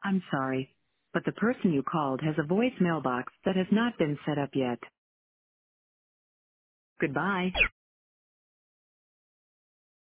I'm sorry, but the person you called has a voice mailbox that has not been set up yet. Goodbye.